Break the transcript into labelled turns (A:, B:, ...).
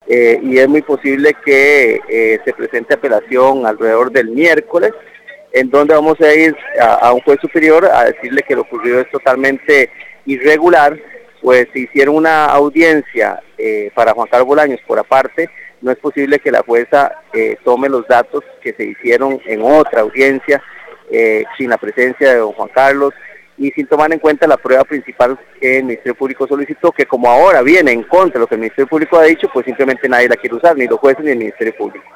A: y es muy posible que se presente apelación alrededor del miércoles, en donde vamos a ir a un juez superior a decirle que lo ocurrido es totalmente irregular, pues se hicieron una audiencia para Juan Carlos Bolaños por aparte. No es posible que la jueza tome los datos que se hicieron en otra audiencia sin la presencia de don Juan Carlos y sin tomar en cuenta la prueba principal que el Ministerio Público solicitó, que como ahora viene en contra de lo que el Ministerio Público ha dicho, pues simplemente nadie la quiere usar, ni los jueces ni el Ministerio Público.